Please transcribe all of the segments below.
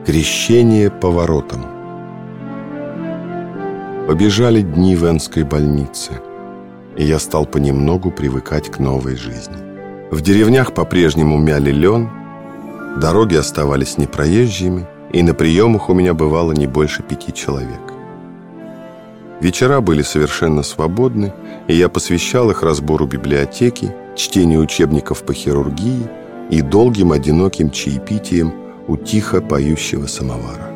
Крещение поворотом. Побежали дни в Энской больнице, и я стал понемногу привыкать к новой жизни. В деревнях по-прежнему мяли лен, дороги оставались непроезжими, и на приемах у меня бывало не больше 5 человек. Вечера были совершенно свободны, и я посвящал их разбору библиотеки, чтению учебников по хирургии и долгим одиноким чаепитием у тихо поющего самовара.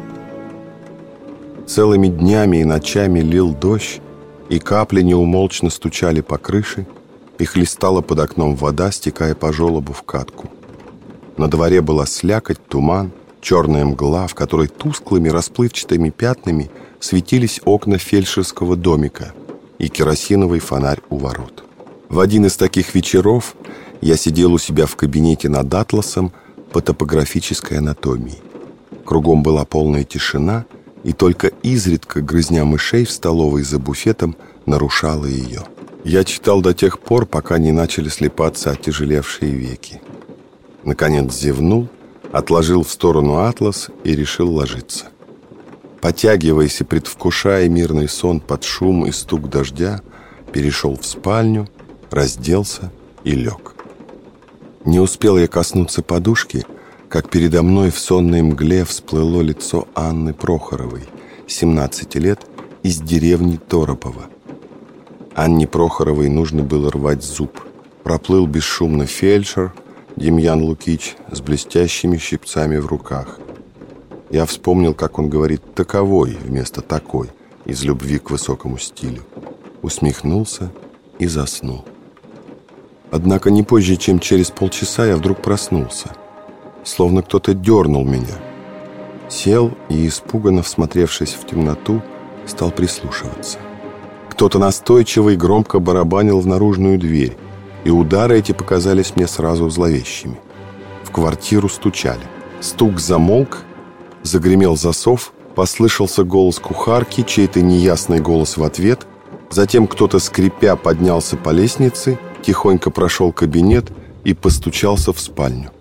Целыми днями и ночами лил дождь, и капли неумолчно стучали по крыше, и хлестала под окном вода, стекая по желобу в катку. На дворе была слякоть, туман, черная мгла, в которой тусклыми расплывчатыми пятнами светились окна фельдшерского домика и керосиновый фонарь у ворот. В один из таких вечеров я сидел у себя в кабинете над атласом по топографической анатомии. Кругом была полная тишина, и только изредка грызня мышей в столовой за буфетом нарушала ее. Я читал до тех пор, пока не начали слипаться оттяжелевшие веки. Наконец зевнул, отложил в сторону атлас и решил ложиться. Потягиваясь и предвкушая мирный сон под шум и стук дождя, перешел в спальню, разделся и лег. Не успел я коснуться подушки, как передо мной в сонной мгле всплыло лицо Анны Прохоровой, 17 лет, из деревни Торопово. Анне Прохоровой нужно было рвать зуб. Проплыл бесшумно фельдшер Демьян Лукич с блестящими щипцами в руках. Я вспомнил, как он говорит «таковой» вместо «такой» из любви к высокому стилю. Усмехнулся и заснул. Однако не позже, чем через полчаса, я вдруг проснулся. Словно кто-то дернул меня. Сел и, испуганно всмотревшись в темноту, стал прислушиваться. Кто-то настойчиво и громко барабанил в наружную дверь, и удары эти показались мне сразу зловещими. В квартиру стучали. Стук замолк, загремел засов, послышался голос кухарки, чей-то неясный голос в ответ. Затем кто-то, скрипя, поднялся по лестнице, тихонько прошел кабинет и постучался в спальню.